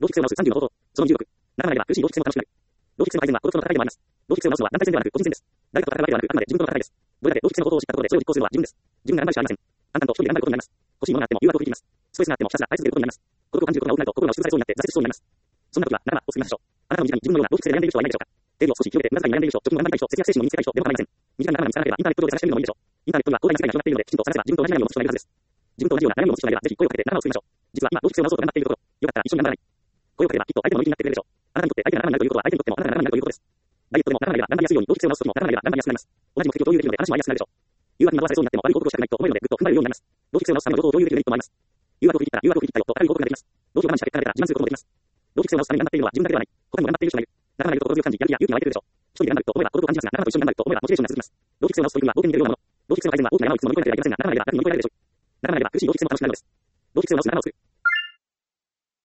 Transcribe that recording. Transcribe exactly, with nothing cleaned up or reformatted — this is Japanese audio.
同期性を直すさんじゅうの方法。そのにじゅうろく。ならないでは苦しい同期性も楽しくなる。同期性の改善は孤独との戦いでもあります。同期性を直すは団体戦ではなく個人戦です。誰かと戦うわけではなく、あくまで自分との戦いです。どれだけ同期性の方法を知ったところでそれを実行するのは自分です。自分が頑張るしかありません。あんたと一人で頑張ることになります。欲しいものがあっても誘惑を振り切ります。ストレスがあってもひたすら耐え続けることになります。孤独を感じることが多くなると心が押しつぶされそうになって挫折しそうになります。そんな時は、ならば、を進みましょう。あなたの身近に自分のような同期性で悩んでいる人はいないでしょうか。定理を少し広げて無駄遣いに悩んでいる人、貯金を頑張りたい人、節約精神を身につけたい人でも構いません。身近にならない見つからなければインターネット上で探してみるのもいいでしょう。インターネットには広大な世界が広がっているので、きちんと探せば自分と同じ悩みを持つ人がいるはずです。自分と同じような悩みを持つ人がいれば、ぜひ声をかけて仲間を作りましょう。実は今、同期性を直そうと頑張っているところ、よかったら一緒に頑張らない。声をかければきっと相手も乗り気になってくれるでしょう。あなたにとって相手が仲間になるということは、相手にとってもあなたが仲間になるということです。ダイエットでも仲間が頑張りやすいように同期性を直すときも仲間が頑張りやすくなります。同じ目的を共有できるので話も合いやすくなるでしょう。誘惑に惑わされそうになっても悪い報告をしたくないと思えるのでぐっと踏ん張れるようになります。同期性を直すための方法を共有できるメリットもあります。誘惑を振り切ったら誘惑を振り切ったよと明るい報告ができます。同期を我慢した結果が出たら自慢することもできます。同期性を直すために頑張っているのは自分だけではない。他にも頑張っている人がいる。仲間がいると心強く感じ、やる気や勇気が湧いてくるでしょう。一人で頑張ると思えば孤独を感じますが、仲間と一緒に頑張ると思えばモチベーションが続きます。同期性を直す取り組みは冒険に出るようなもの。同期性の改善は大きな山をいつも乗り越えなければいけませんが、仲間がいれば楽に乗り越えられるでしょう。仲間がいれば苦しい同期性も楽しくなるのです。同期性を直す仲間を作る。